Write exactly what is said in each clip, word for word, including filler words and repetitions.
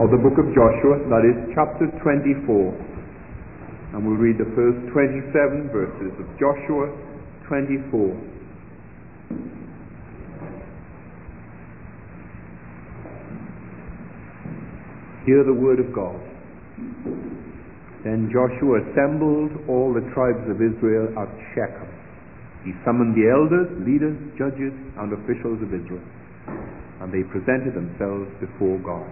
of the book of Joshua, that is chapter twenty-four. And we'll read the first twenty-seven verses of Joshua twenty-four. Hear the word of God. Then Joshua assembled all the tribes of Israel at Shechem. He summoned the elders, leaders, judges, and officials of Israel, and they presented themselves before God.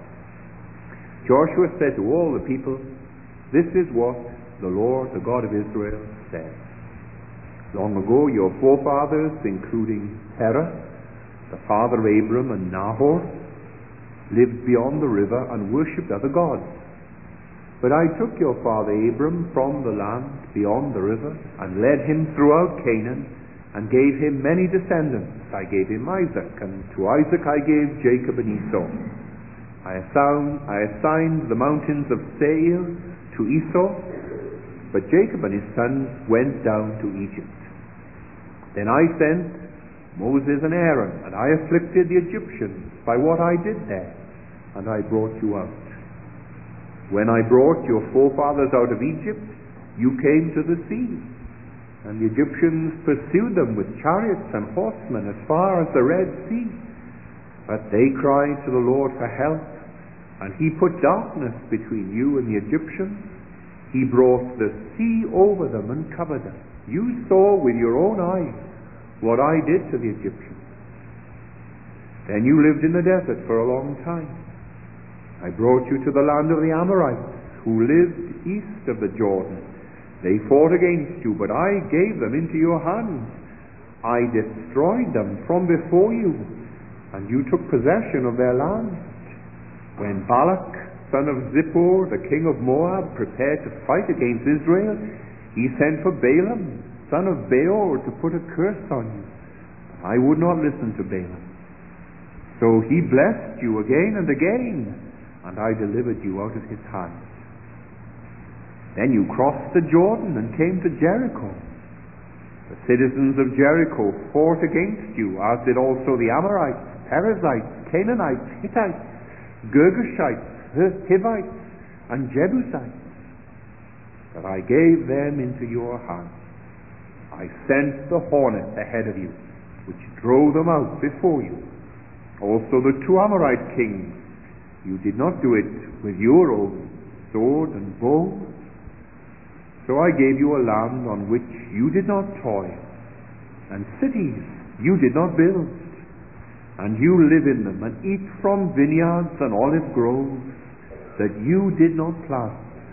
Joshua said to all the people, "This is what the Lord, the God of Israel, says. Long ago your forefathers, including Terah, the father of Abram and Nahor, lived beyond the river and worshipped other gods. But I took your father Abram from the land beyond the river and led him throughout Canaan and gave him many descendants. I gave him Isaac, and to Isaac I gave Jacob and Esau. I assigned, I assigned the mountains of Seir to Esau, but Jacob and his sons went down to Egypt. Then I sent Moses and Aaron, and I afflicted the Egyptians by what I did there, and I brought you out. When I brought your forefathers out of Egypt, you came to the sea, and the Egyptians pursued them with chariots and horsemen as far as the Red Sea. But they cried to the Lord for help, and he put darkness between you and the Egyptians. He brought the sea over them and covered them. You saw with your own eyes what I did to the Egyptians. Then you lived in the desert for a long time. I brought you to the land of the Amorites, who lived east of the Jordan. They fought against you, but I gave them into your hands. I destroyed them from before you, and you took possession of their land. When Balak, son of Zippor, the king of Moab, prepared to fight against Israel, he sent for Balaam, son of Beor, to put a curse on you. I would not listen to Balaam. So he blessed you again and again, and I delivered you out of his hand. Then you crossed the Jordan and came to Jericho. The citizens of Jericho fought against you, as did also the Amorites, Perizzites, Canaanites, Hittites, Girgashites, Hivites, and Jebusites. But I gave them into your hand. I sent the hornet ahead of you, which drove them out before you. Also the two Amorite kings. You did not do it with your own sword and bow. So I gave you a land on which you did not toil, and cities you did not build, and you live in them and eat from vineyards and olive groves that you did not plant.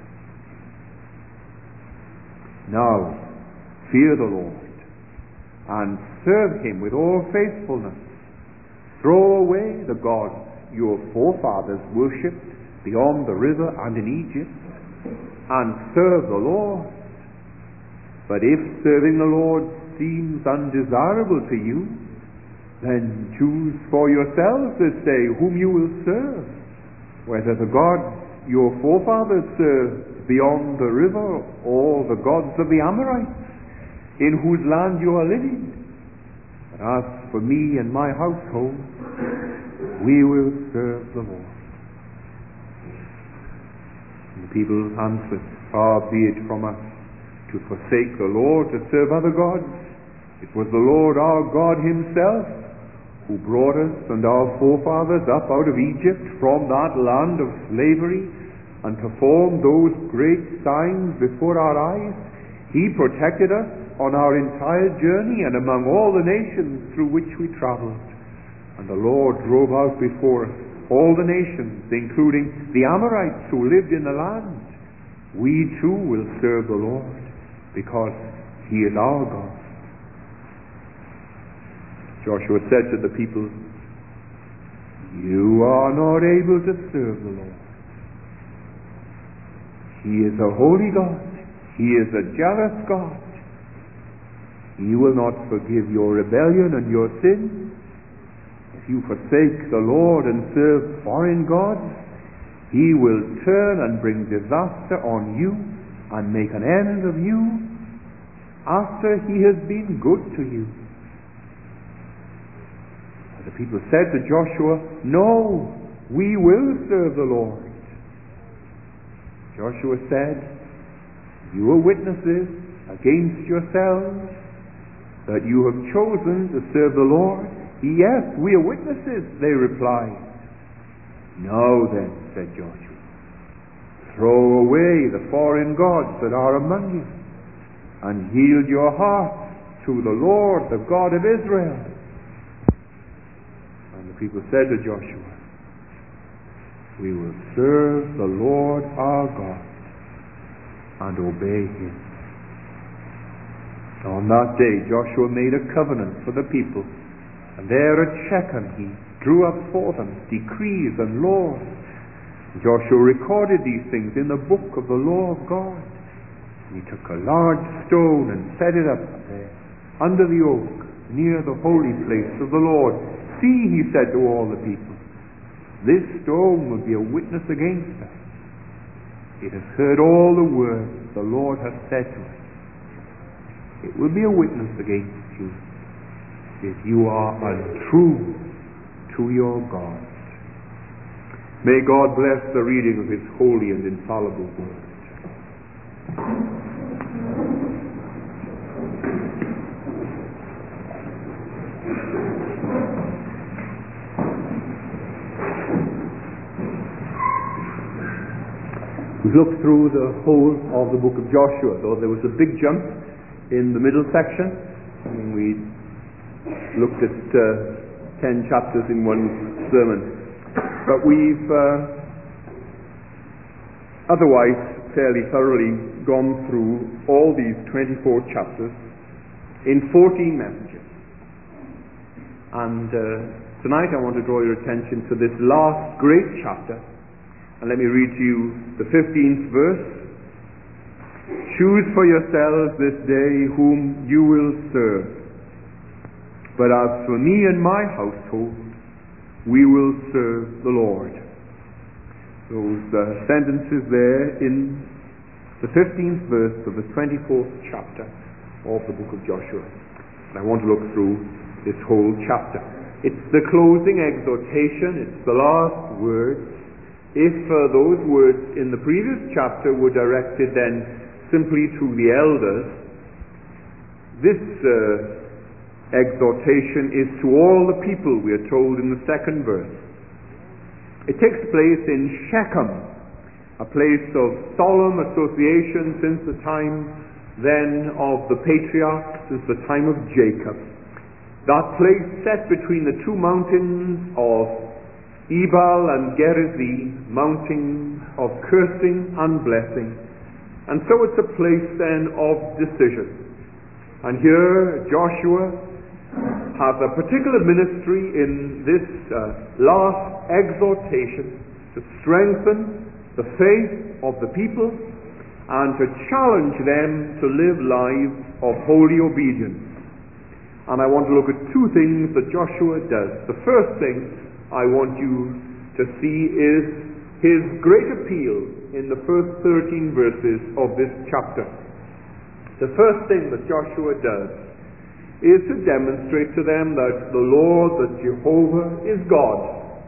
Now fear the Lord and serve him with all faithfulness. Throw away the gods your forefathers worshipped beyond the river and in Egypt, and serve the Lord. But if serving the Lord seems undesirable to you, then choose for yourselves this day whom you will serve, whether the gods your forefathers served beyond the river, or the gods of the Amorites, in whose land you are living. But as for me and my household, we will serve the Lord." And the people answered, "Far be it from us to forsake the Lord to serve other gods. It was the Lord our God himself who brought us and our forefathers up out of Egypt from that land of slavery, and performed those great signs before our eyes. He protected us on our entire journey and among all the nations through which we traveled. And the Lord drove out before us all the nations, including the Amorites who lived in the land. We too will serve the Lord, because he is our God." Joshua said to the people, "You are not able to serve the Lord. He is a holy God. He is a jealous God. He will not forgive your rebellion and your sin. If you forsake the Lord and serve foreign gods, he will turn and bring disaster on you and make an end of you after he has been good to you." The people said to Joshua, "No, we will serve the Lord." Joshua said, "You are witnesses against yourselves that you have chosen to serve the Lord." "Yes, we are witnesses," they replied. "Now then," said Joshua, "throw away the foreign gods that are among you, and yield your hearts to the Lord, the God of Israel." And the people said to Joshua, "We will serve the Lord our God and obey him." On that day Joshua made a covenant for the people, and there at Shechem he drew up for them decrees and laws. Joshua recorded these things in the book of the law of God. He took a large stone and set it up there under the oak near the holy place of the Lord. "See," he said to all the people, "this stone will be a witness against us. It has heard all the words the Lord has said to us. It will be a witness against you if you are untrue to your God." May God bless the reading of his holy and infallible word. We've looked through the whole of the book of Joshua, though there was a big jump in the middle section. I mean, we looked at uh, ten chapters in one sermon. But we've uh, otherwise fairly thoroughly gone through all these twenty-four chapters in fourteen messages. And uh, tonight I want to draw your attention to this last great chapter. And let me read to you the fifteenth verse. "Choose for yourselves this day whom you will serve. But as for me and my household, we will serve the Lord." Those uh, sentences there in the fifteenth verse of the twenty-fourth chapter of the book of Joshua. And I want to look through this whole chapter. It's the closing exhortation. It's the last words. If uh, those words in the previous chapter were directed then simply to the elders, this uh, exhortation is to all the people, we are told in the second verse. It takes place in Shechem, a place of solemn association since the time then of the patriarchs, since the time of Jacob. That place set between the two mountains of Ebal and Gerizim, mountains of cursing and blessing. And so it's a place then of decision. And here Joshua has a particular ministry in this uh, last exhortation to strengthen the faith of the people and to challenge them to live lives of holy obedience. And I want to look at two things that Joshua does. The first thing I want you to see is his great appeal in the first thirteen verses of this chapter. The first thing that Joshua does is to demonstrate to them that the Lord, that Jehovah, is God.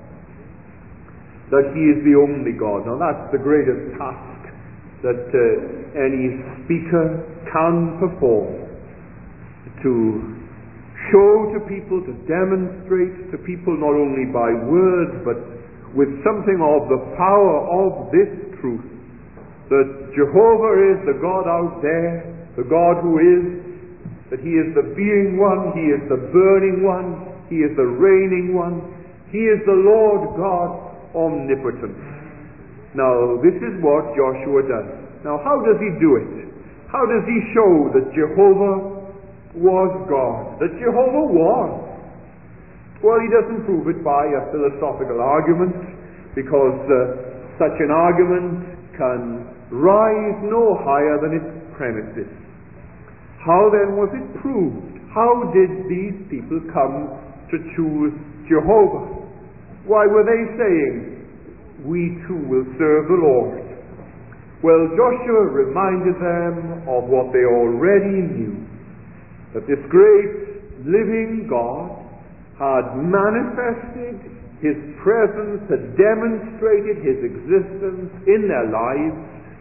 That he is the only God. Now that's the greatest task that uh, any speaker can perform. To show to people, to demonstrate to people not only by words but with something of the power of this truth, that Jehovah is the God out there, the God who is, that he is the being one, he is the burning one, he is the reigning one, he is the Lord God omnipotent. Now this is what Joshua does. Now how does he do it? How does he show that Jehovah was God, that Jehovah was? Well, he doesn't prove it by a philosophical argument, because uh, such an argument can rise no higher than its premises. How then was it proved? How did these people come to choose Jehovah? Why were they saying, "We too will serve the Lord"? Well, Joshua reminded them of what they already knew, that this great living God had manifested his presence, had demonstrated his existence in their lives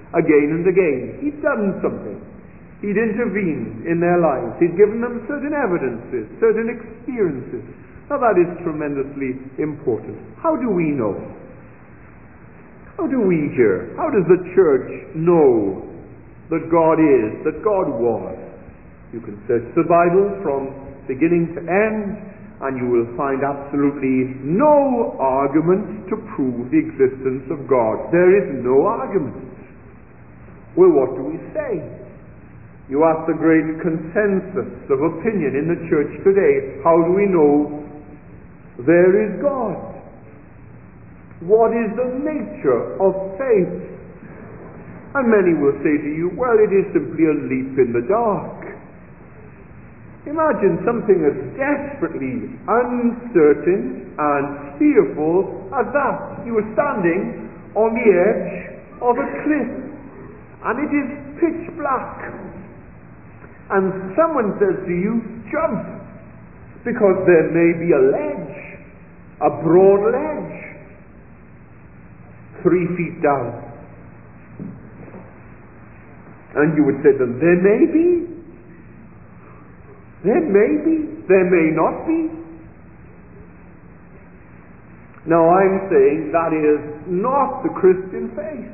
again and again. He'd done something. He'd intervened in their lives. He'd given them certain evidences, certain experiences. Now that is tremendously important. How do we know? How do we hear? How does the church know that God is, that God was? You can search the Bible from beginning to end, and you will find absolutely no argument to prove the existence of God. There is no argument. Well, what do we say? You ask the great consensus of opinion in the church today, how do we know there is God? What is the nature of faith? And many will say to you, well, it is simply a leap in the dark. Imagine something as desperately uncertain and fearful as that. You are standing on the edge of a cliff, and it is pitch black. And someone says to you, jump, because there may be a ledge, a broad ledge, three feet down. And you would say to them, there may be. There may be, there may not be. Now I'm saying that is not the Christian faith.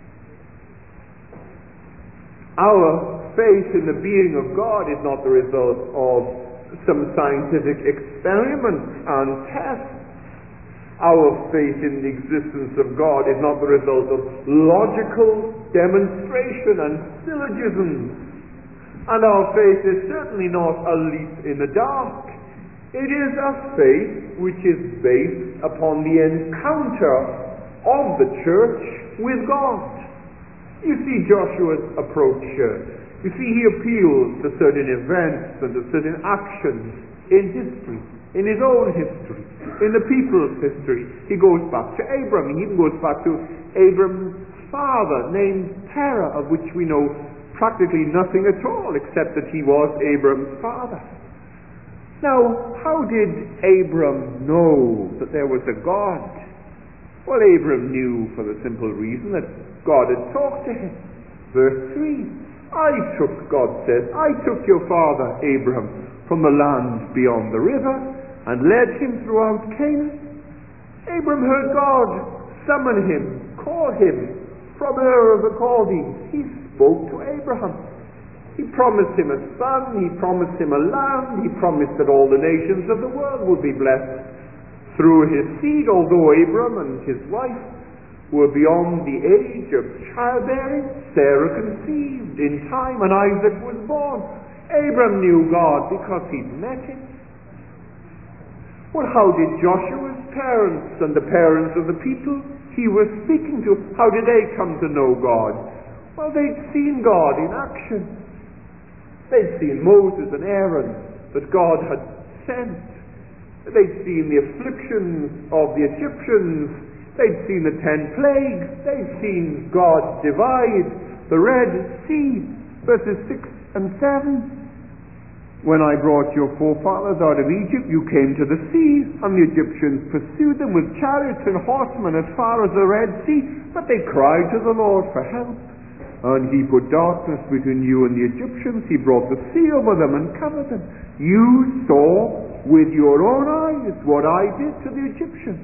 Our faith in the being of God is not the result of some scientific experiments and tests. Our faith in the existence of God is not the result of logical demonstration and syllogisms. And our faith is certainly not a leap in the dark. It is a faith which is based upon the encounter of the church with God. You see Joshua's approach here. You see he appeals to certain events and to certain actions in history, in his own history, in the people's history. He goes back to Abram. He even goes back to Abram's father, named Terah, of which we know practically nothing at all, except that he was Abram's father. Now, how did Abram know that there was a God? Well, Abram knew for the simple reason that God had talked to him. Verse three, I took, God says, I took your father Abram from the land beyond the river and led him throughout Canaan. Abram heard God summon him, call him from Ur of the Chaldees. He spoke to Abraham. He promised him a son, he promised him a land, he promised that all the nations of the world would be blessed through his seed, although Abram and his wife were beyond the age of childbearing. Sarah conceived in time and Isaac was born. Abram knew God because he'd met him. Well, how did Joshua's parents and the parents of the people he was speaking to, how did they come to know God? Well, they'd seen God in action. They'd seen Moses and Aaron that God had sent. They'd seen the afflictions of the Egyptians. They'd seen the ten plagues. They'd seen God divide the Red Sea, verses six and seven. When I brought your forefathers out of Egypt, you came to the sea, and the Egyptians pursued them with chariots and horsemen as far as the Red Sea, but they cried to the Lord for help. And he put darkness between you and the Egyptians. He brought the sea over them and covered them. You saw with your own eyes what I did to the Egyptians.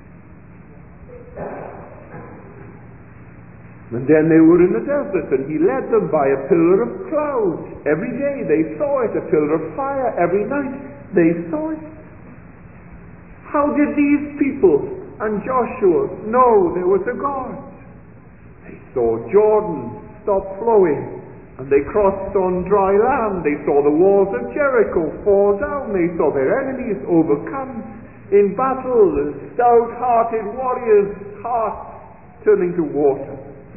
And then they were in the desert, and he led them by a pillar of cloud. Every day they saw it, a pillar of fire. Every night they saw it. How did these people and Joshua know there was a God? They saw Jordan stop flowing, and they crossed on dry land. They saw the walls of Jericho fall down. They saw their enemies overcome in battle, and stout-hearted warriors' hearts turning to water.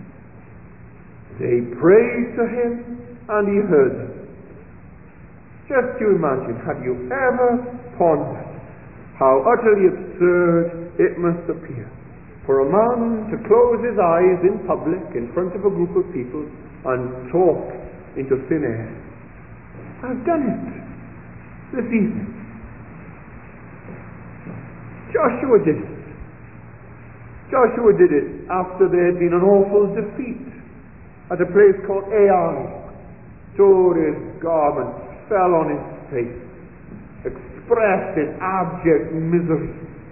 They prayed to him, and he heard them. Just you imagine, have you ever pondered how utterly absurd it must appear for a man to close his eyes in public in front of a group of people and talk into thin air? I've done it this evening. Joshua did it. Joshua did it after there had been an awful defeat at a place called Ai, tore his garments, fell on his face, expressed his abject misery.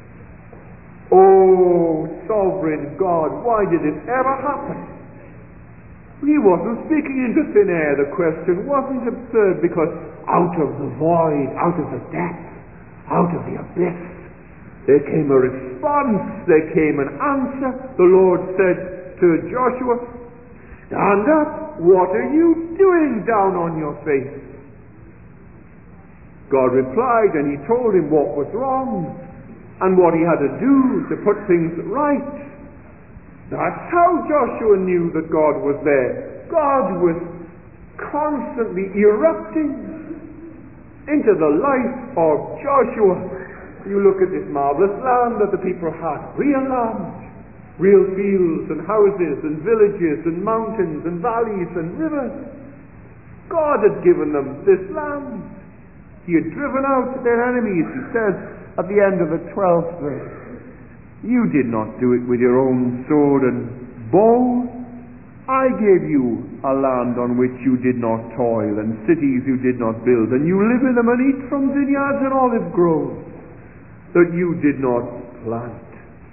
Oh, sovereign God, why did it ever happen? He wasn't speaking into thin air. The question wasn't absurd, because out of the void, out of the depth, out of the abyss, there came a response, there came an answer. The Lord said to Joshua, "Stand up, what are you doing down on your face?" God replied, and he told him what was wrong and what he had to do to put things right. That's how Joshua knew that God was there. God was constantly erupting into the life of Joshua. You look at this marvelous land that the people had, real land, real fields and houses and villages and mountains and valleys and rivers. God had given them this land. He had driven out their enemies. He says at the end of the twelfth verse, "You did not do it with your own sword and bow. I gave you a land on which you did not toil, and cities you did not build, and you live in them and eat from vineyards and olive groves that you did not plant."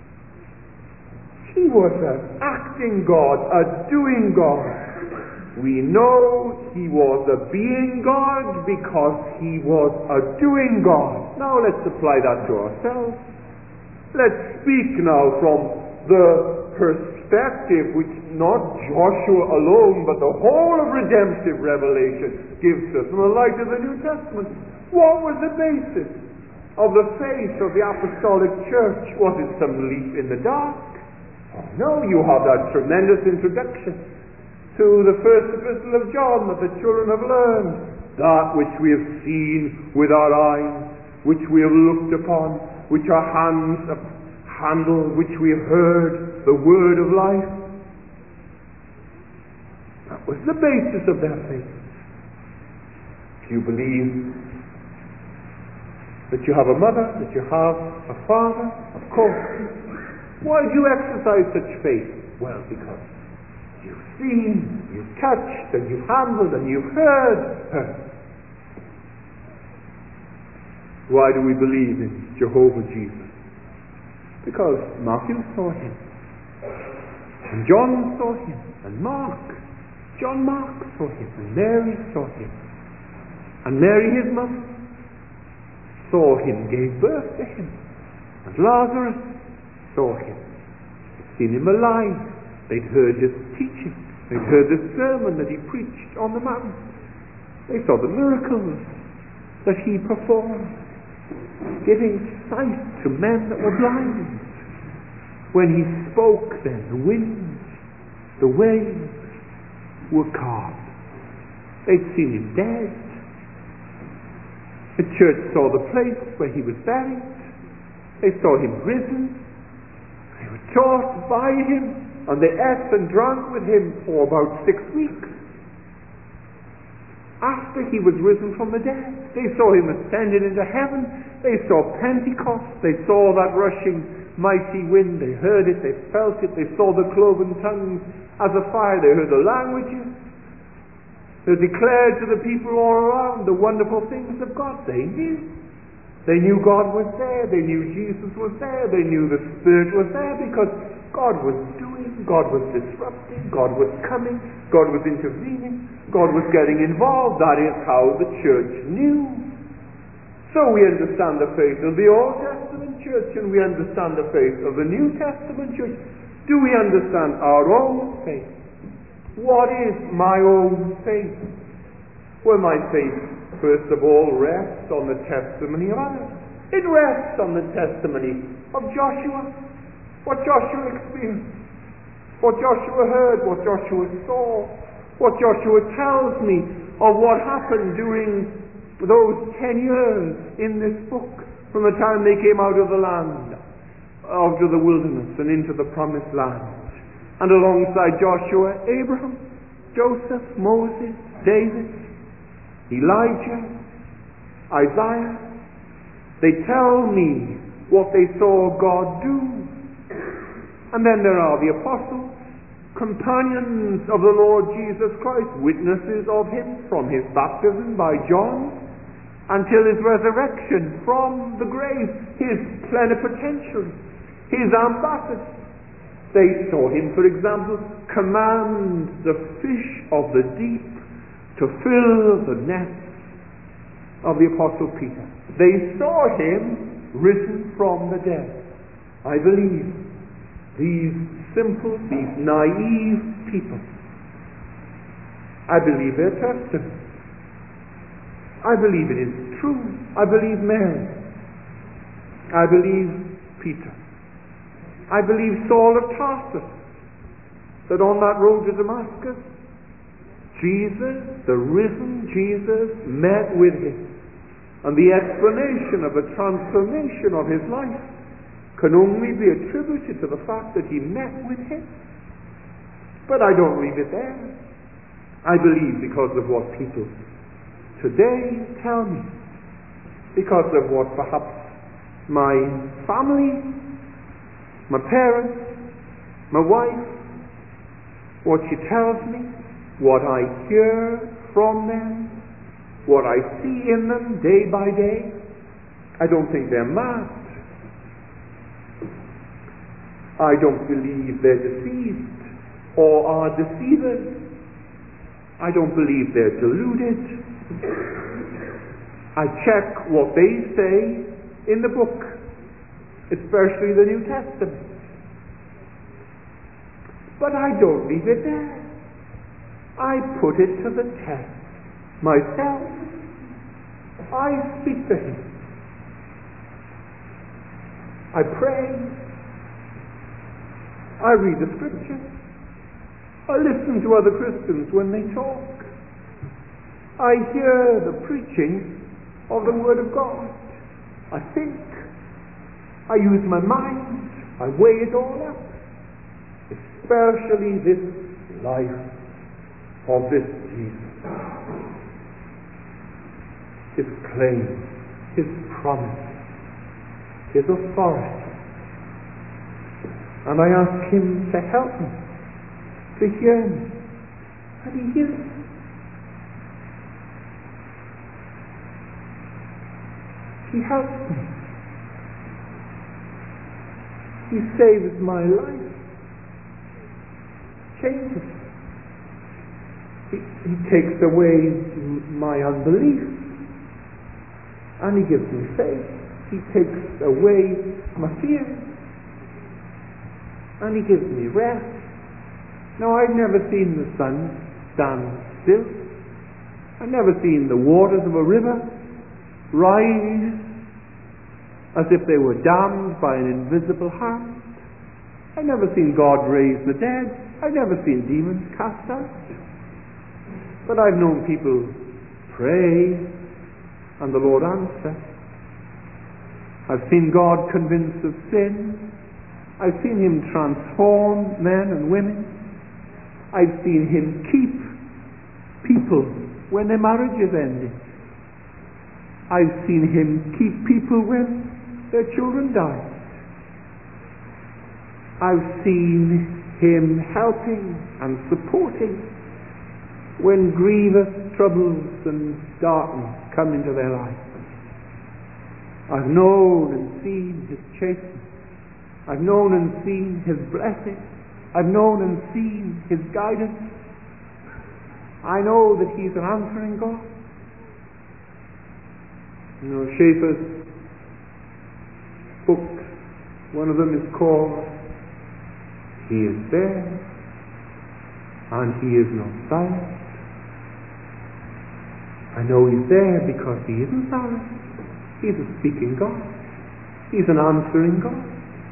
He was an acting God, a doing God. We know he was a being God because he was a doing God. Now let's apply that to ourselves. Let's speak now from the perspective which not Joshua alone, but the whole of redemptive revelation gives us in the light of the New Testament. What was the basis of the faith of the apostolic church? Was it some leap in the dark? Oh, no, you have that tremendous introduction to the first epistle of John that the children have learned. That which we have seen with our eyes, which we have looked upon, which our hands have handled, which we have heard, the word of life. That was the basis of their faith. If you believe that you have a mother, that you have a father, of course. Why do you exercise such faith? Well, because you've seen, you've touched, and you've handled, and you've heard her. Why do we believe in Jehovah Jesus? Because Matthew saw him, and John saw him, and Mark, John Mark saw him, and Mary saw him, and Mary his mother saw him, gave birth to him, and Lazarus saw him. They'd seen him alive. They'd heard his teaching. They'd heard the sermon that he preached on the mount. They saw the miracles that he performed, giving sight to men that were blind. When he spoke then, the winds, the waves were calm. They'd seen him dead. The church saw the place where he was buried. They saw him risen. They were taught by him, and they ate and drank with him for about six weeks. After he was risen from the dead, they saw him ascended into heaven. They saw Pentecost. They saw that rushing mighty wind. They heard it. They felt it. They saw the cloven tongues as a fire. They heard the languages. They declared to the people all around the wonderful things of God. They knew. They knew God was there. They knew Jesus was there. They knew the Spirit was there because God was doing, God was disrupting, God was coming, God was intervening, God was getting involved. That is how the church knew. So we understand the faith of the Old Testament church, and we understand the faith of the New Testament church. Do we understand our own faith? What is my own faith? Well, my faith, first of all, rests on the testimony of others. It rests on the testimony of Joshua. What Joshua experienced, what Joshua heard, what Joshua saw, what Joshua tells me of what happened during those ten years in this book, from the time they came out of the land, out of the wilderness and into the promised land. And alongside Joshua, Abraham, Joseph, Moses, David, Elijah, Isaiah. They tell me what they saw God do. And then there are the apostles, companions of the Lord Jesus Christ, witnesses of him from his baptism by John until his resurrection from the grave, his plenipotentiary, his ambassador. They saw him, for example, command the fish of the deep to fill the nets of the Apostle Peter. They saw him risen from the dead. I believe these simple, these naive people, I believe their testimony. I believe it is true. I believe Mary. I believe Peter. I believe Saul of Tarsus, that on that road to Damascus, Jesus, the risen Jesus, met with him. And the explanation of the transformation of his life can only be attributed to the fact that he met with him. But I don't leave it there. I believe because of what people today tell me, because of what perhaps my family, my parents, my wife, what she tells me, what I hear from them, what I see in them day by day, I don't think they're mad. I don't believe they're deceived or are deceivers. I don't believe they're deluded. I check what they say in the book, especially the New Testament. But I don't leave it there. I put it to the test myself. I speak to him. I pray. I read the scripture. I listen to other Christians when they talk. I hear the preaching of the Word of God. I think. I use my mind. I weigh it all up. Especially this life of this Jesus. His claim, his promise, his authority. And I ask him to help me, to hear me. And he hears me. He helps me. He saves my life. Changes. He, he takes away my unbelief. And he gives me faith. He takes away my fear. And he gives me rest. Now, I've never seen the sun stand still. I've never seen the waters of a river rise as if they were dammed by an invisible hand. I've never seen God raise the dead. I've never seen demons cast out. But I've known people pray and the Lord answer. I've seen God convince of sin. I've seen him transform men and women. I've seen him keep people when their marriage is ended. I've seen him keep people when their children die. I've seen him helping and supporting when grievous troubles and darkness come into their lives. I've known and seen his chastening. I've known and seen his blessing. I've known and seen his guidance. I know that he's an answering God. You know, Schaeffer's books, one of them is called He is There and He is Not Silent. I know he's there because he isn't silent. He's a speaking God. He's an answering God.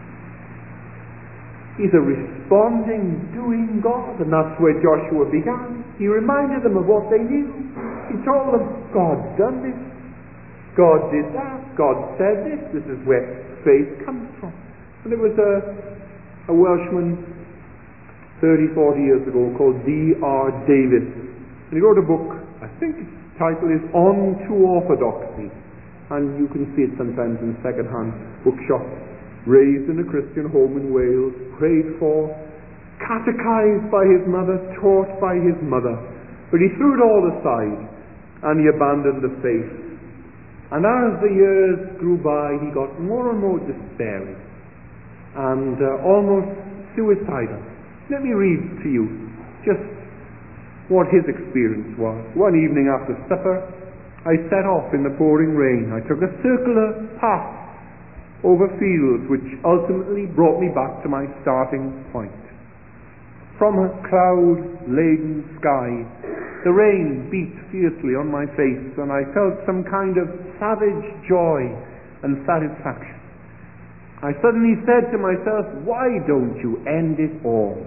He's a responding, doing God. And that's where Joshua began. He reminded them of what they knew. He told them, God's done this. God did that. God said this. This is where faith comes from. And there was a, a Welshman thirty, forty years ago called D R Davis. And he wrote a book, I think its title is On to Orthodoxy. And you can see it sometimes in second-hand bookshops. Raised in a Christian home in Wales, prayed for, catechized by his mother, taught by his mother. But he threw it all aside and he abandoned the faith. And as the years grew by, he got more and more despairing and uh, almost suicidal. Let me read to you just what his experience was. One evening after supper, I set off in the pouring rain. I took a circular path over fields which ultimately brought me back to my starting point. From a cloud-laden sky, the rain beat fiercely on my face, and I felt some kind of savage joy and satisfaction. I suddenly said to myself, why don't you end it all?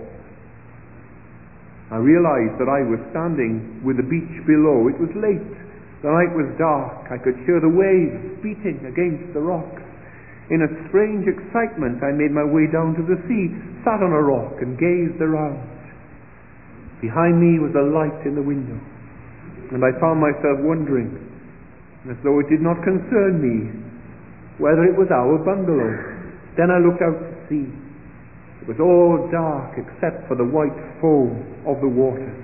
I realized that I was standing with the beach below. It was late. The night was dark. I could hear the waves beating against the rocks. In a strange excitement, I made my way down to the sea, sat on a rock and gazed around. Behind me was a light in the window, and I found myself wondering, as though it did not concern me, whether it was our bungalow. Then I looked out to sea. It was all dark except for the white foam of the waters.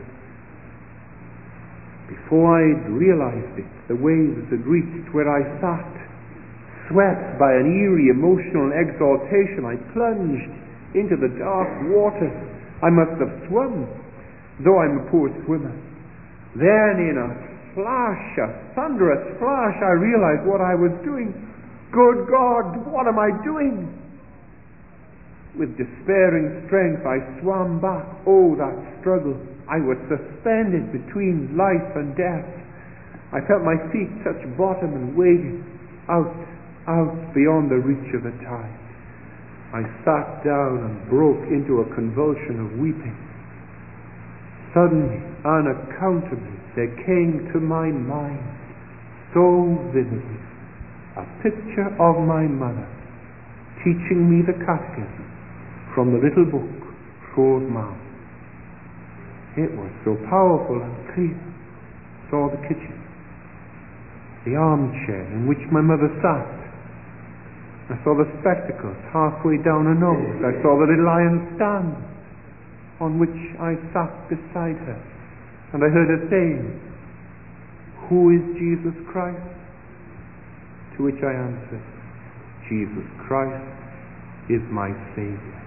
Before I'd realized it, the waves had reached where I sat. Swept by an eerie emotional exaltation, I plunged into the dark waters. I must have swum, though I'm a poor swimmer. Then in a flash, a thunderous flash, I realized what I was doing. Good God, what am I doing? With despairing strength, I swam back. Oh, that struggle. I was suspended between life and death. I felt my feet touch bottom and waded out, out beyond the reach of the tide. I sat down and broke into a convulsion of weeping. Suddenly, unaccountably, there came to my mind so vividly a picture of my mother teaching me the catechism from the little book, Troth Mouth. It was so powerful and clear. I saw the kitchen, the armchair in which my mother sat. I saw the spectacles halfway down her nose. I saw the little iron stand on which I sat beside her. And I heard her saying, "Who is Jesus Christ?" To which I answered, "Jesus Christ is my Savior."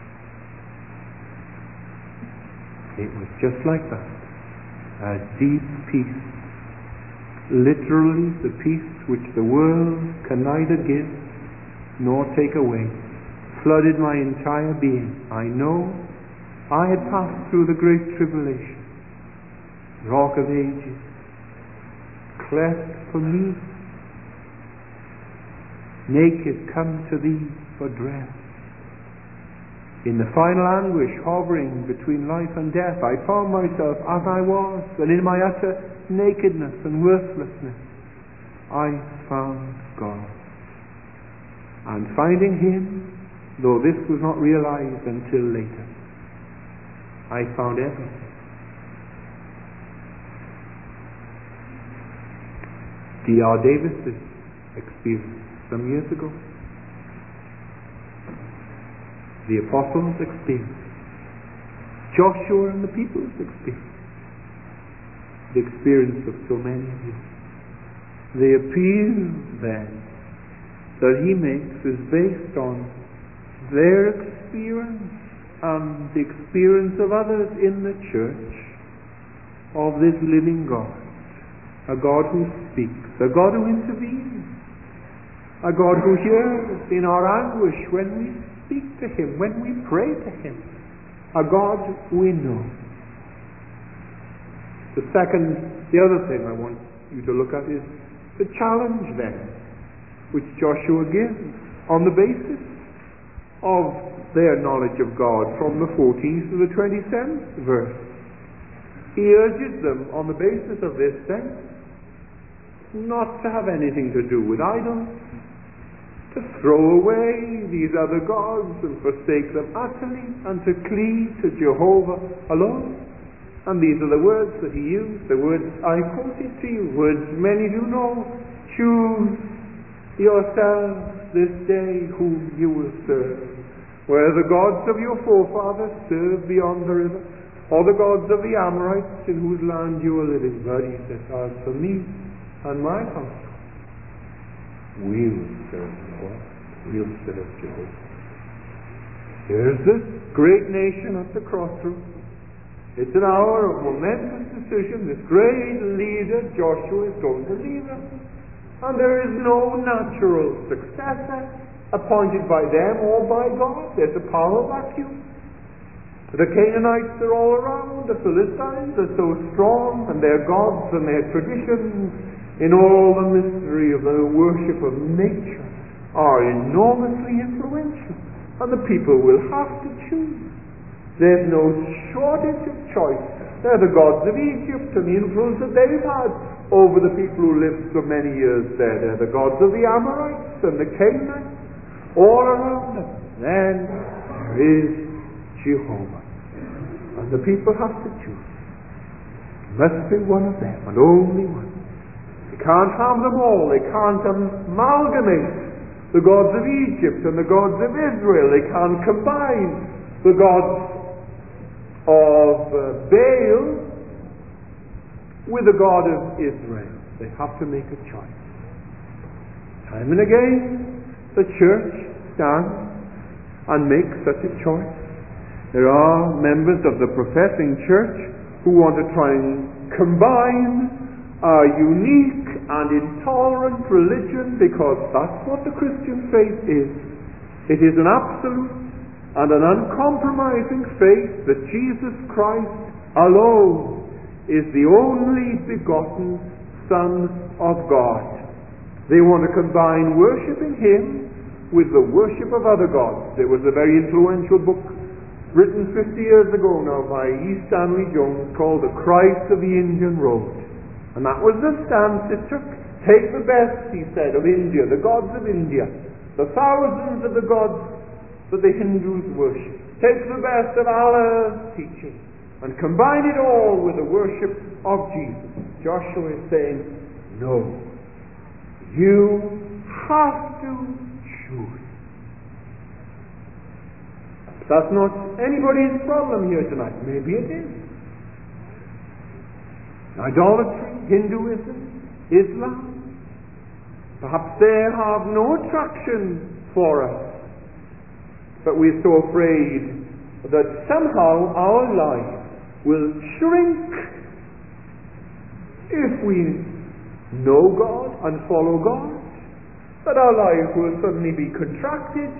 It was just like that. A deep peace. Literally the peace which the world can neither give nor take away, flooded my entire being. I know I had passed through the great tribulation. Rock of Ages, cleft for me, naked come to thee for dress. In the final anguish hovering between life and death, I found myself as I was, and in my utter nakedness and worthlessness, I found God. And finding Him, though this was not realized until later, I found everything. D R Davis's experience some years ago. The apostles' experience. Joshua and the people's experience. The experience of so many of you. The appeal then that he makes is based on their experience and the experience of others in the church of this living God. A God who speaks, a God who intervenes, a God who hears in our anguish when we speak to Him, when we pray to Him, a God we know. The second, the other thing I want you to look at is the challenge then, which Joshua gives on the basis of their knowledge of God from the fourteenth to the twenty-seventh verse. He urges them on the basis of this then not to have anything to do with idols, to throw away these other gods and forsake them utterly, and to cleave to Jehovah alone. And these are the words that he used, the words I quoted to you, words many do know. Choose yourselves this day whom you will serve, where the gods of your forefathers served beyond the river, or the gods of the Amorites in whose land you are living. But he said, as for me and my house, we will serve the Lord. We'll serve Jehovah. Here's this great nation at the crossroads. It's an hour of momentous decision. This great leader, Joshua, is going to leave us. And there is no natural successor appointed by them or by God. There's a power vacuum. The Canaanites are all around. The Philistines are so strong, and their gods and their traditions in all the mystery of the worship of nature are enormously influential. And the people will have to choose. There's no shortage of choice. They're the gods of Egypt and the influence that they've had over the people who lived so many years there. They're the gods of the Amorites and the Canaanites all around them. Then there is Jehovah. And the people have to choose. It must be one of them, and only one. They can't have them all. They can't amalgamate the gods of Egypt and the gods of Israel. They can't combine the gods of uh, Baal with the God of Israel. They have to make a choice. Time and again, the church stands and makes such a choice. There are members of the professing church who want to try and combine a unique and intolerant religion, because that's what the Christian faith is. It is an absolute and an uncompromising faith that Jesus Christ alone is the only begotten Son of God. They want to combine worshiping Him with the worship of other gods. There was a very influential book written fifty years ago now by E. Stanley Jones called The Christ of the Indian Road. And that was the stance it took. Take the best, he said, of India, the gods of India, the thousands of the gods that the Hindus worship. Take the best of Allah's teaching and combine it all with the worship of Jesus. Joshua is saying, no. You have to choose. That's not anybody's problem here tonight. Maybe it is. Idolatry, Hinduism, Islam, perhaps they have no attraction for us. But we're so afraid that somehow our life will shrink if we know God and follow God, that our life will suddenly be contracted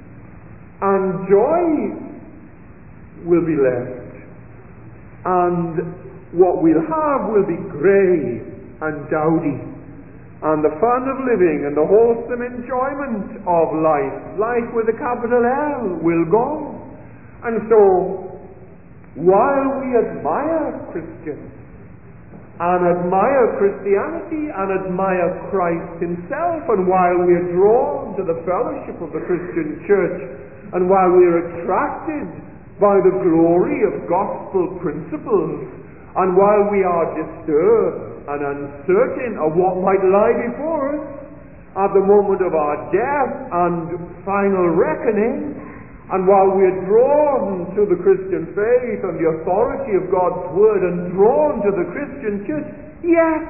and joy will be left, and what we'll have will be grey and dowdy, and the fun of living and the wholesome enjoyment of life, life with a capital L, will go. And so, while we admire Christians and admire Christianity and admire Christ Himself, and while we are drawn to the fellowship of the Christian church, and while we are attracted by the glory of gospel principles, and while we are disturbed and uncertain of what might lie before us at the moment of our death and final reckoning, and while we are drawn to the Christian faith and the authority of God's Word and drawn to the Christian church, yet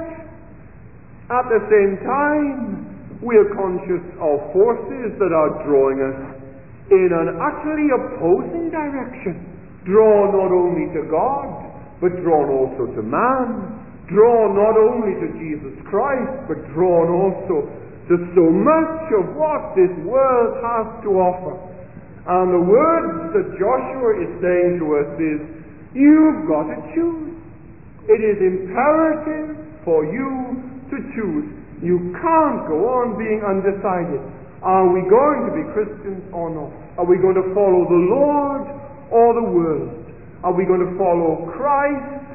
at the same time we are conscious of forces that are drawing us in an utterly opposing direction, drawn not only to God, but drawn also to man, drawn not only to Jesus Christ, but drawn also to so much of what this world has to offer. And the words that Joshua is saying to us is, you've got to choose. It is imperative for you to choose. You can't go on being undecided. Are we going to be Christians or not? Are we going to follow the Lord or the world? Are we going to follow Christ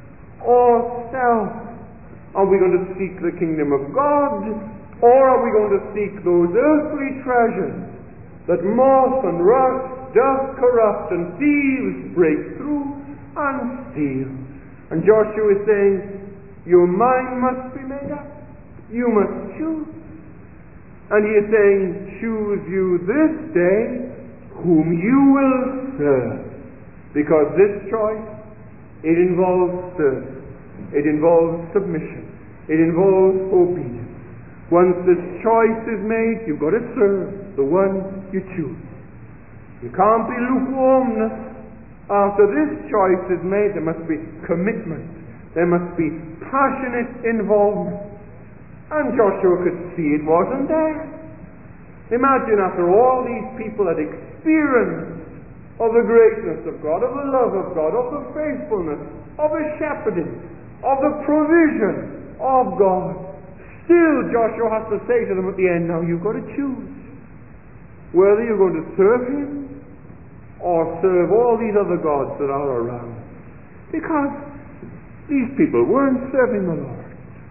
or self? Are we going to seek the kingdom of God, or are we going to seek those earthly treasures that moth and rust doth corrupt and thieves break through and steal? And Joshua is saying, your mind must be made up. You must choose. And he is saying, choose you this day whom you will serve. Because this choice, it involves service. It involves submission. It involves obedience. Once this choice is made, you've got to serve the one you choose. You can't be lukewarmness. After this choice is made, there must be commitment. There must be passionate involvement. And Joshua could see it wasn't there. Imagine after all these people had experienced of the greatness of God, of the love of God, of the faithfulness, of the shepherding, of the provision of God, still Joshua has to say to them at the end, now you've got to choose whether you're going to serve Him or serve all these other gods that are around. Because these people weren't serving the Lord.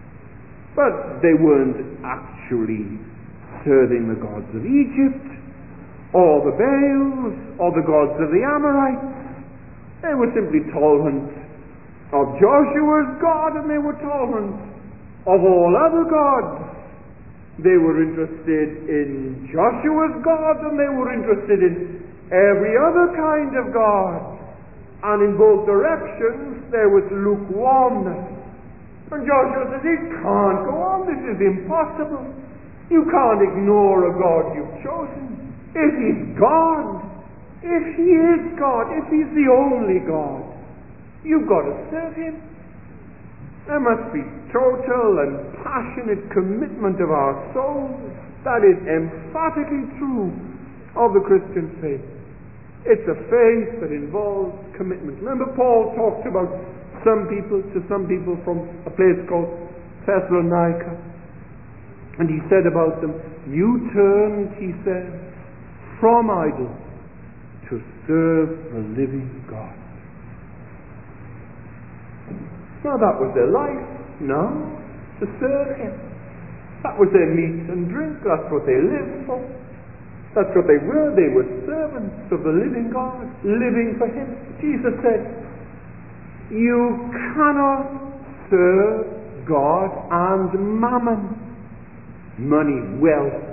But they weren't actually serving the gods of Egypt, or the Baals, or the gods of the Amorites. They were simply tolerant of Joshua's God, and they were tolerant of all other gods. They were interested in Joshua's God, and they were interested in every other kind of God. And in both directions there was lukewarmness. And Joshua says, it can't go on, this is impossible. You can't ignore a God you've chosen. If He's God, if He is God, if He's the only God, you've got to serve Him. There must be total and passionate commitment of our souls. That is emphatically true of the Christian faith. It's a faith that involves commitment. Remember, Paul talked about some people, to some people from a place called Thessalonica. And he said about them, you turned, he said, from idols to serve the living God. Now that was their life. No, to serve Him. That was their meat and drink. That's what they lived for. That's what they were. They were servants of the living God, living for Him. Jesus said, you cannot serve God and mammon, money, wealth.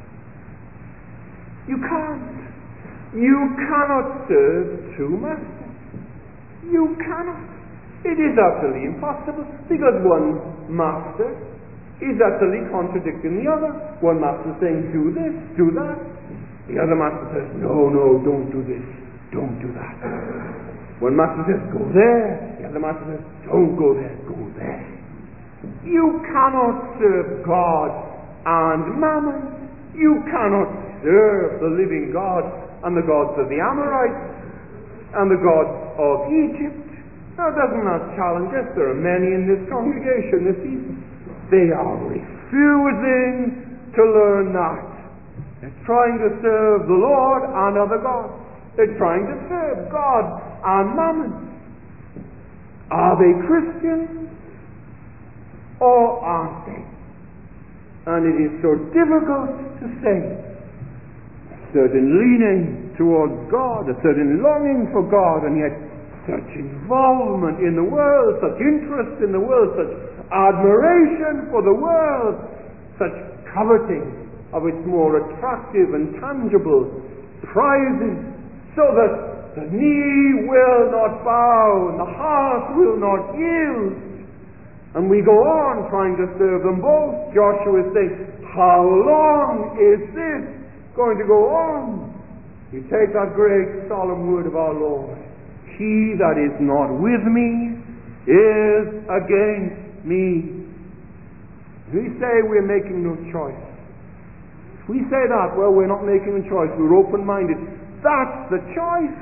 You can't. You cannot serve two masters. You cannot. It is utterly impossible, because one master is utterly contradicting the other. One master is saying, do this, do that. The other master says, no, no, don't do this, don't do that. One master says, go there. The other master says, don't go there, go there. You cannot serve God and mammon. You cannot serve the living God and the gods of the Amorites and the gods of Egypt. Now, doesn't that challenge us? There are many in this congregation this evening. They are refusing to learn that. They're trying to serve the Lord and other gods. They're trying to serve God and mammon. Are they Christians or aren't they? And it is so difficult to say. A certain leaning towards God, a certain longing for God, and yet such involvement in the world, such interest in the world, such admiration for the world, such coveting of its more attractive and tangible prizes, so that the knee will not bow and the heart will not yield. And we go on trying to serve them both. Joshua is saying, how long is this going to go on? You take that great solemn word of our Lord. He that is not with me is against me. We say we're making no choice. If we say that, well, we're not making a choice, we're open-minded. That's the choice.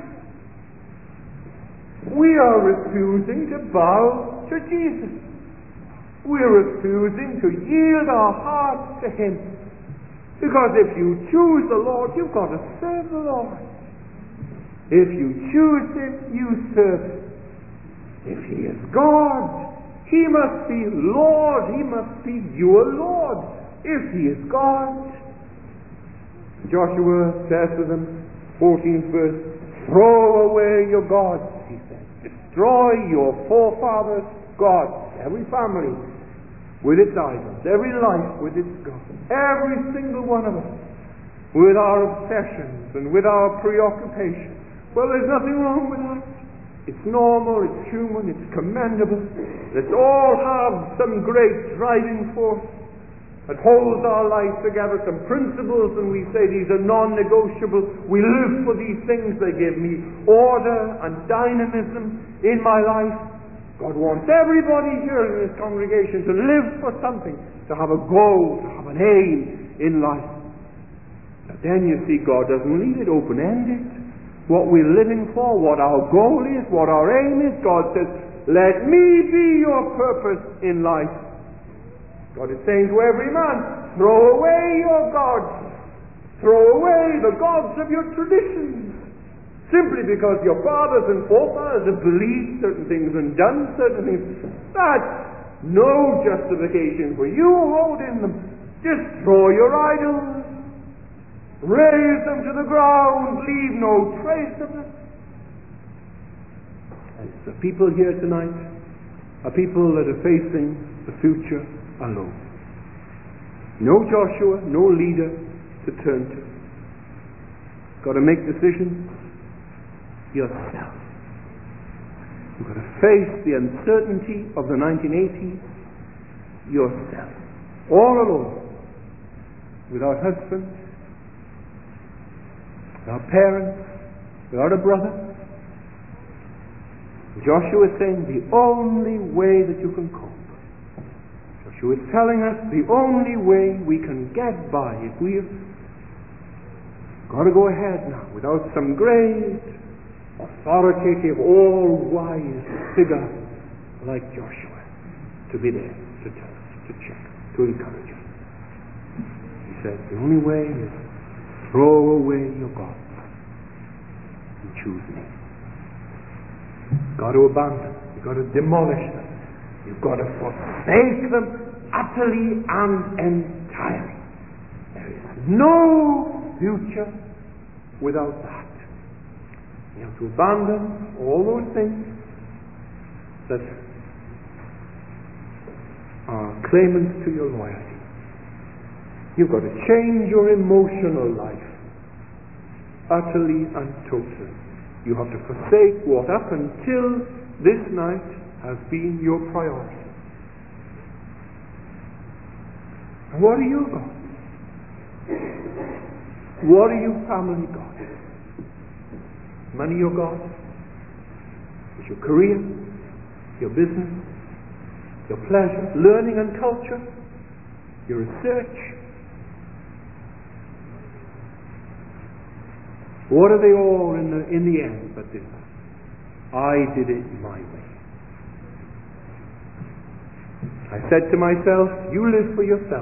We are refusing to bow to Jesus. We're refusing to yield our hearts to Him. Because if you choose the Lord, you've got to serve the Lord. If you choose Him, you serve Him. If He is God, He must be Lord. He must be your Lord. If He is God. Joshua says to them, fourteenth verse, throw away your gods, he said. Destroy your forefathers' gods. Every family with its idols. Every life with its God. Every single one of us with our obsessions and with our preoccupations. Well, there's nothing wrong with that. It's normal, it's human, it's commendable. Let's all have some great driving force that holds our life together, some principles, and we say these are non-negotiable. We live for these things. They give me order and dynamism in my life. God wants everybody here in this congregation to live for something, to have a goal, to have an aim in life. But then you see, God doesn't leave it open-ended. What we're living for, what our goal is, what our aim is, God says, let me be your purpose in life. God is saying to every man, throw away your gods. Throw away the gods of your traditions. Simply because your fathers and forefathers have believed certain things and done certain things. That's no justification for you holding them. Just throw your idols. Raise them to the ground. Leave no trace of them. And the people here tonight are people that are facing the future alone. No Joshua, no leader to turn to. Got to make decisions yourself. You've got to face the uncertainty of the nineteen eighties yourself. All alone. Without husband, without parents, without a brother. Joshua is saying the only way that you can cope. Joshua is telling us the only way we can get by if we have got to go ahead now without some great, authoritative, all-wise figure like Joshua to be there to tell us, to check, to encourage us. He said the only way is throw away your gods and choose me. You've got to abandon. You've got to demolish them. You've got to forsake them utterly and entirely. There is no future without that. You have to abandon all those things that are claimants to your loyalty. You've got to change your emotional life utterly and totally. You have to forsake what up until this night has been your priority. And what are your gods? What are your family gods? Money your God? Is your career? Your business? Your pleasure? Learning and culture? Your research? What are they all in the, in the end but this? I did it my way. I said to myself, you live for yourself.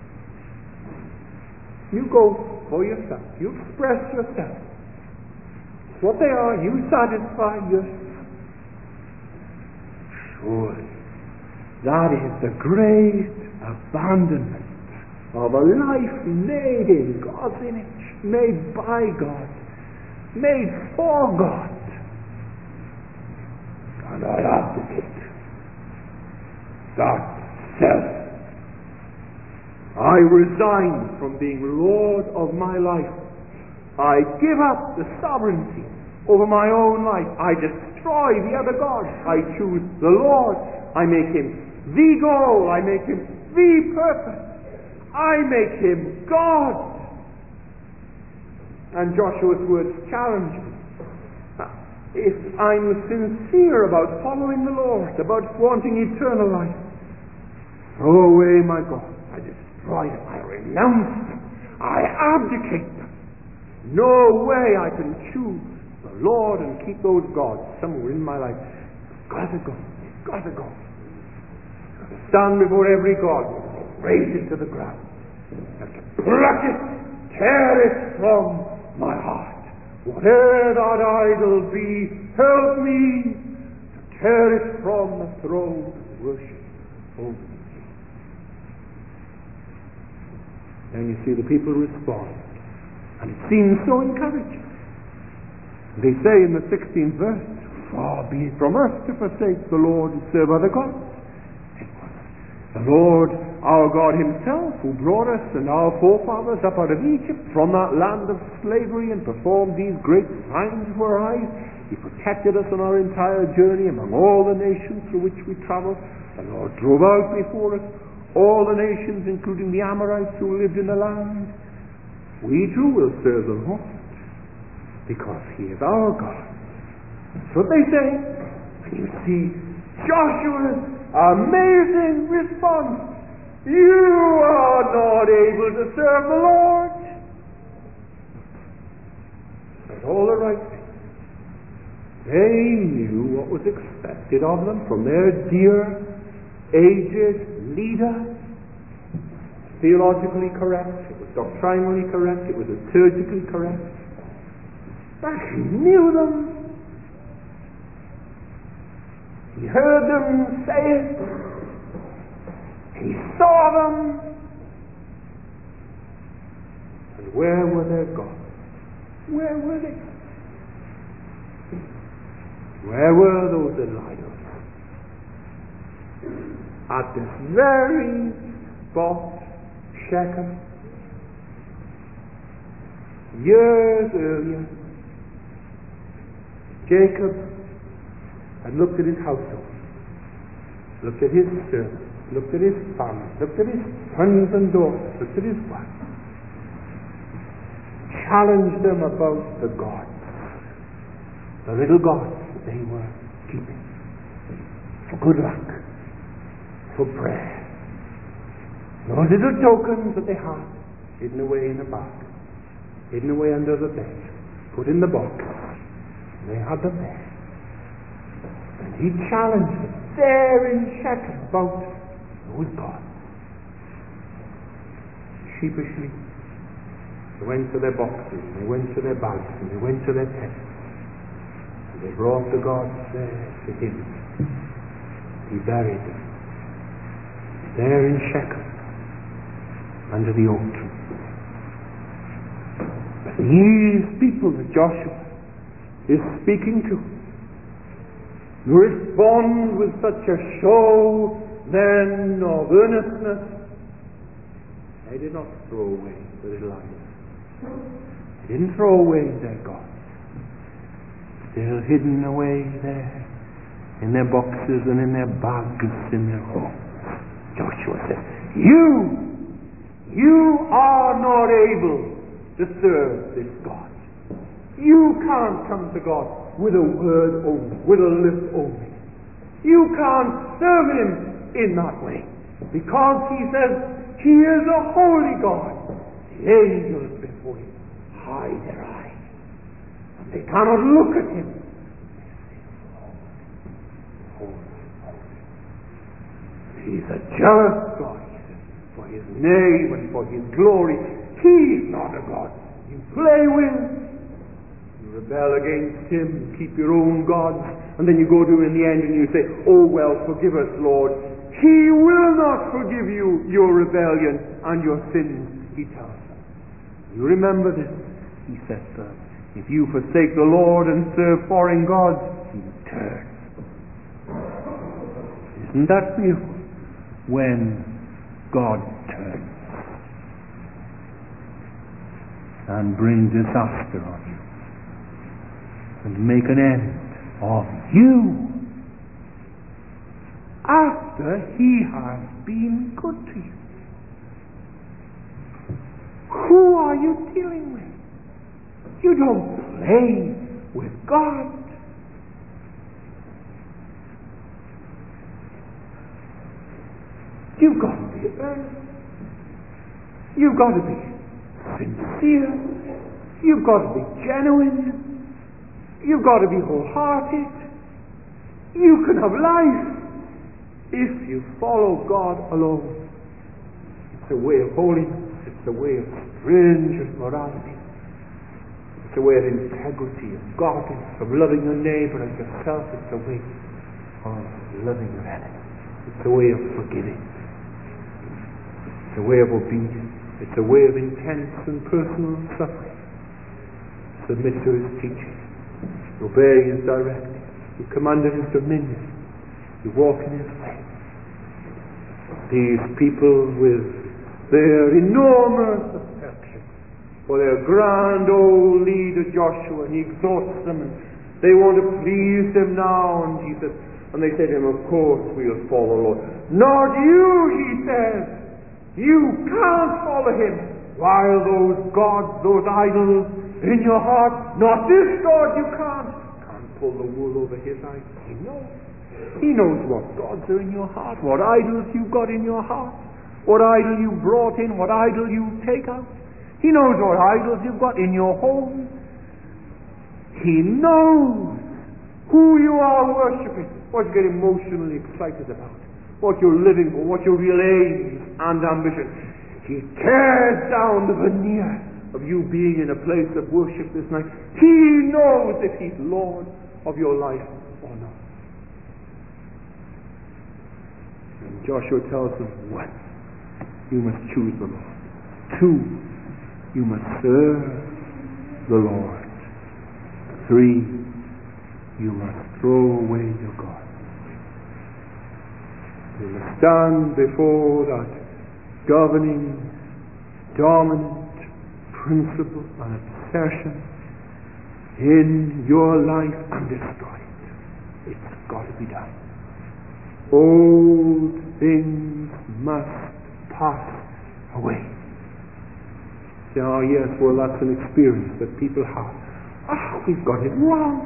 You go for yourself. You express yourself. What they are, you satisfy yourself. Surely, that is the great abandonment of a life made in God's image, made by God, made for God. And I abdicate that self. I resign from being Lord of my life. I give up the sovereignty over my own life. I destroy the other gods. I choose the Lord. I make him the goal. I make him the purpose. I make him God. And Joshua's words challenge me. If I'm sincere about following the Lord, about wanting eternal life, throw away my God. I destroy them. I renounce them. I abdicate them. No way I can choose the Lord and keep those gods somewhere in my life. It's got to go. It's got to go. It's got to stand before every God. Raise it to the ground. I have to pluck it, tear it from my heart. Whatever that idol be, help me to tear it from the throne and worship only you. Then you see the people respond. And it seems so encouraging. They say in the sixteenth verse, far be it from us to forsake the Lord and serve other gods. The Lord our God himself, who brought us and our forefathers up out of Egypt from that land of slavery and performed these great signs before our eyes. He protected us on our entire journey among all the nations through which we traveled. The Lord drove out before us all the nations, including the Amorites who lived in the land. We too will serve the Lord, because he is our God. That's what they say. And you see Joshua's amazing response. You are not able to serve the Lord. That's all the right thing. They knew what was expected of them from their dear, aged leader. Theologically correct, it was doctrinally correct, it was liturgically correct. But he knew them. He heard them say it. He saw them. And where were their gods? Where were they? Where were those idols? At this very spot, Shechem, years earlier, Jacob had looked at his household, looked at his servants, looked at his family, looked at his sons and daughters, looked at his wife, challenged them about the gods, the little gods that they were keeping, for good luck, for prayer. Those little tokens that they had, hidden away in a bag, hidden away under the bed, put in the box, and they had them there. And he challenged them there in Shechem about those gods. Sheepishly, they went to their boxes, and they went to their bags, and they went to their tents, and they brought the gods there to him. He buried them there in Shechem, under the oak tree. But these people that Joshua is speaking to respond with such a show then of earnestness. They did not throw away the little idols. They didn't throw away their gods. Still hidden away there in their boxes and in their bags in their homes. Joshua said, You You are not able to serve this God. You can't come to God with a word only, with a lip only. You can't serve him in that way, because he says he is a holy God. The angels before him hide their eyes, and they cannot look at him. He's a jealous God, he says, for his name and for his glory. He's not a God you play with. You rebel against him, you keep your own gods, and then you go to him in the end and you say, oh well, forgive us, Lord. He will not forgive you your rebellion and your sins, he tells us. You remember this, he says, sir. If you forsake the Lord and serve foreign gods, he will turn. Isn't that beautiful? When God turns and bring disaster on you and make an end of you after he has been good to you. Who are you dealing with? You don't play with God. You've got to be earnest. You've got to be sincere. You've got to be genuine. You've got to be wholehearted. You can have life if you follow God alone. It's a way of holiness. It's a way of stringent morality. It's a way of integrity, of godliness, of loving your neighbor as yourself. It's a way of loving your enemy. It's a way of forgiving. It's a way of obedience. It's a way of intense and personal suffering. Submit to his teaching. Obey his directive. You come under his dominion. You walk in his way. These people with their enormous affection for their grand old leader Joshua, and he exhorts them, and they want to please him now, and he says, and they say to him, of course we'll follow the Lord. Not you, he says. You can't follow him while those gods, those idols in your heart. Not this God you can't. Can't pull the wool over his eyes. He knows. He knows what gods are in your heart, what idols you've got in your heart, what idol you brought in, what idol you take out. He knows what idols you've got in your home. He knows who you are worshipping, what you get emotionally excited about, what you're living for, what your real aims and ambition. He tears down the veneer of you being in a place of worship this night. He knows if he's Lord of your life or not. And Joshua tells them, one, you must choose the Lord. Two, you must serve the Lord. Three, you must throw away your God. You must stand before that governing, dominant principle and obsession in your life and destroy it. It's got to be done. Old things must pass away. Say, oh yes, well that's an experience that people have. Ah, we've got it wrong.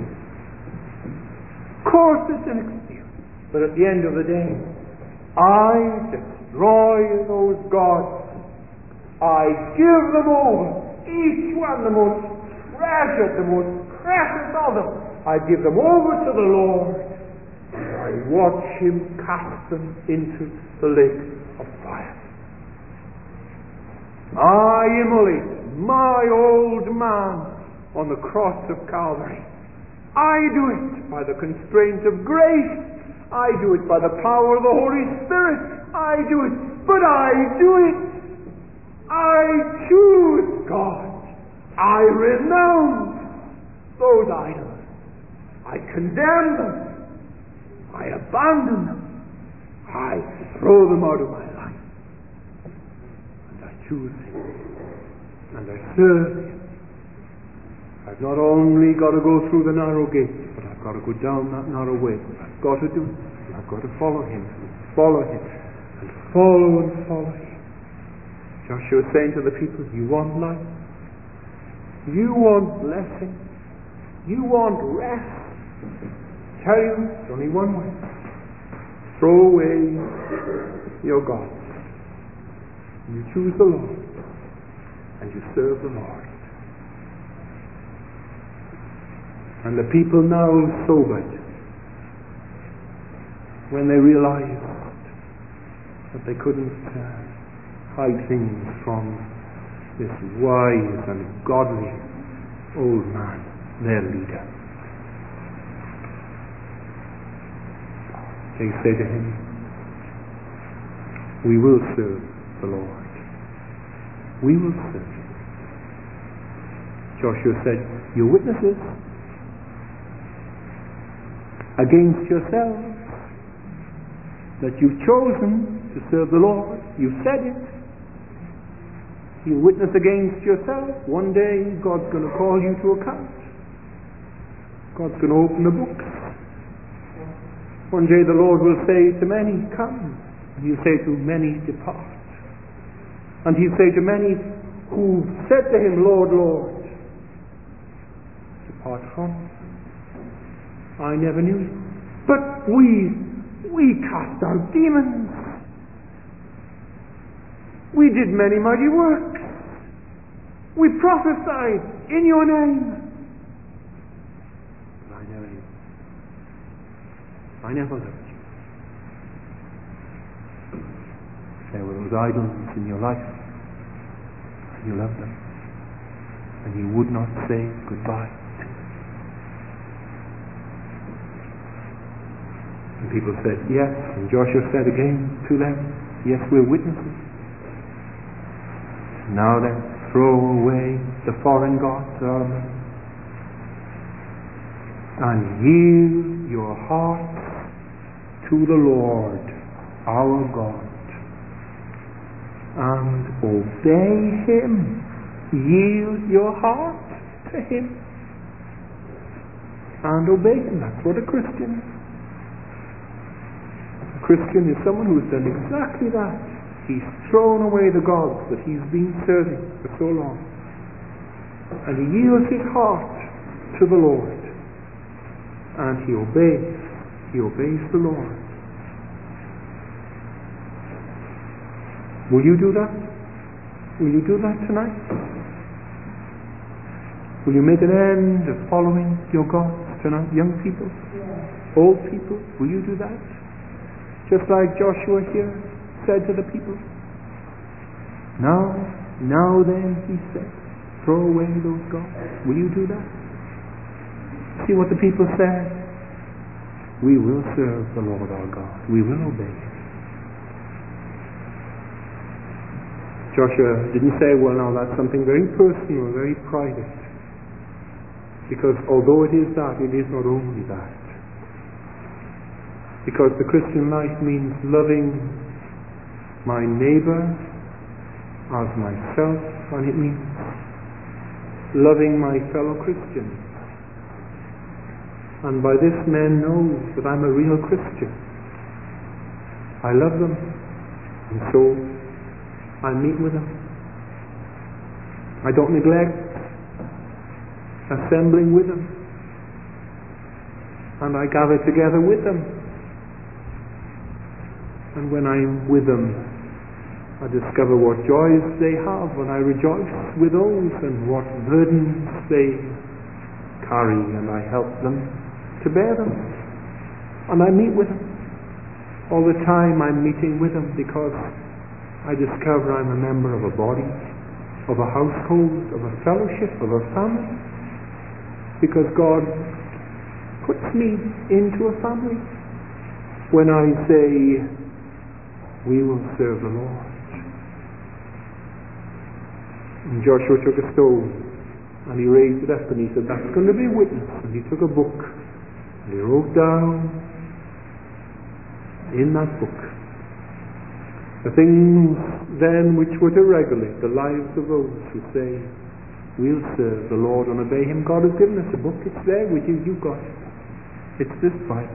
Of course it's an experience. But at the end of the day, I destroy those gods. I give them over. Each one, the most treasured, the most precious of them. I give them over to the Lord. And I watch him cast them into the lake of fire. I immolate my old man on the cross of Calvary. I do it by the constraint of grace. I do it by the power of the Holy Spirit. I do it, but I do it. I choose God. I renounce those idols. I condemn them. I abandon them. I throw them out of my life. And I choose him. And I serve him. I've not only got to go through the narrow gate, but I've got to go down that narrow way. I've got to do it. I've got to follow him, follow him, and follow and follow him. Joshua is saying to the people, you want life? You want blessing? You want rest? Tell you, it's only one way. Throw away your gods. You choose the Lord, and you serve the Lord. And the people now sobered when they realized that they couldn't uh, hide things from this wise and godly old man, their leader. They say to him, we will serve the Lord. We will serve him. Joshua said, you witnesses against yourselves that you've chosen to serve the Lord. You've said it. You witness against yourself. One day God's going to call you to account. God's going to open the books. One day the Lord will say to many, come. And he'll say to many, depart. And he'll say to many who said to him, Lord, Lord, depart from me. I never knew you. But we, we cast out demons. We did many mighty works. We prophesied in your name. But I never knew you. I never loved you. There were those idols in your life. And you loved them. And you would not say goodbye. And people said, yes. And Joshua said again to them, yes, we're witnesses. Now then, throw away the foreign gods, Armin, and yield your hearts to the Lord, our God. and obey him. Yield your heart to him and obey him. That's what a Christian is. A Christian is someone who has done exactly that. He's thrown away the gods that he's been serving for so long, and he yields his heart to the Lord, and he obeys. He obeys the Lord. Will you do that? Will you do that tonight? Will you make an end of following your gods tonight? Young people? Yeah. Old people? Will you do that? Just like Joshua here said to the people. Now, now then, he said, throw away those gods. Will you do that? See what the people said? We will serve the Lord our God. We will obey him. Joshua didn't say, well, now that's something very personal, very private. Because although it is that, it is not only that. Because the Christian life means loving my neighbor as myself, and it means loving my fellow Christians. And by this men know that I'm a real Christian. I love them, and so I meet with them. I don't neglect assembling with them, and I gather together with them. And when I'm with them, I discover what joys they have, and I rejoice with those, and what burdens they carry, and I help them to bear them. And I meet with them. All the time I'm meeting with them, because I discover I'm a member of a body, of a household, of a fellowship, of a family. Because God puts me into a family when I say, we will serve the Lord. And Joshua took a stone and he raised it up and he said, that's going to be a witness. And he took a book and he wrote down in that book the things then which were to regulate the lives of those who say, we'll serve the Lord and obey him. God has given us a book. It's there with you. You've got it. It's this Bible.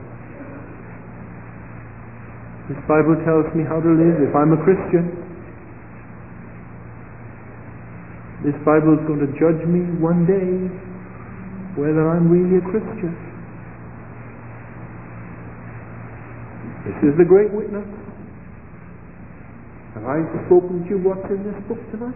This Bible tells me how to live if I'm a Christian. This Bible is going to judge me one day whether I'm really a Christian. This is the great witness. Have I spoken to you what's in this book tonight?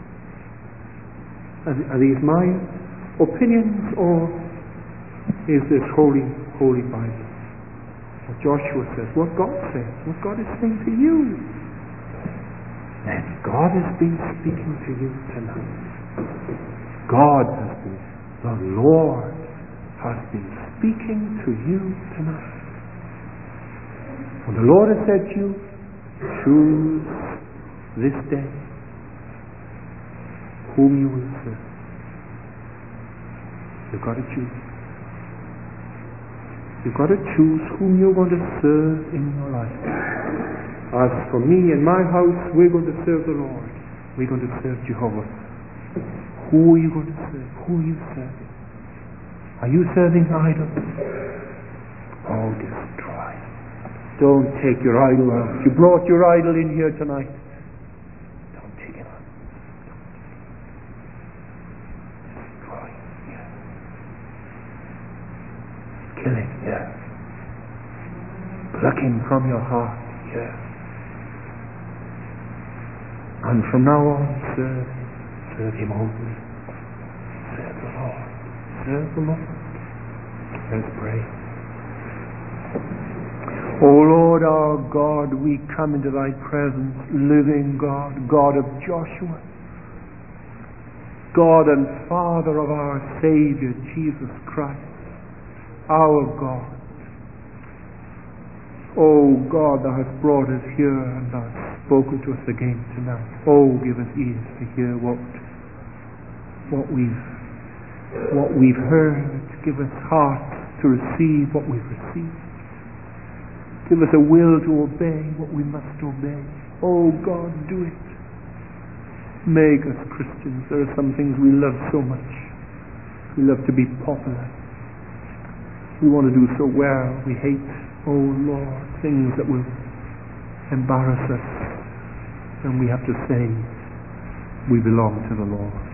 Are, are these my opinions, or is this holy, holy Bible? What Joshua says, what God says, what God is saying to you. And God has been speaking to you tonight. God has been, the Lord has been speaking to you tonight. And the Lord has said to you, choose this day whom you will serve. You've got to choose. You've got to choose whom you're going to serve in your life. As for me and my house, we're going to serve the Lord. We're going to serve Jehovah. Who are you going to serve? Who are you serving? Are you serving idols? Oh, destroy. Don't take your idol out. You brought your idol in here tonight. Don't take it out. Destroy it. Yeah. Kill it. Yeah. Pluck him from your heart. Yeah. And from now on, serve him. Serve him only. Serve the Lord. Serve the Lord. Let's pray. O Lord our God, we come into thy presence, living God, God of Joshua, God and Father of our Savior, Jesus Christ, our God. O God, thou hast brought us here and thou hast spoken to us again tonight. Oh, give us ears to hear what, what we've what we've heard. Give us hearts to receive what we've received. Give us a will to obey what we must obey. Oh God, do it. Make us Christians. There are some things we love so much. We love to be popular. We want to do so well. We hate, oh Lord, things that will embarrass us. And we have to say, we belong to the Lord.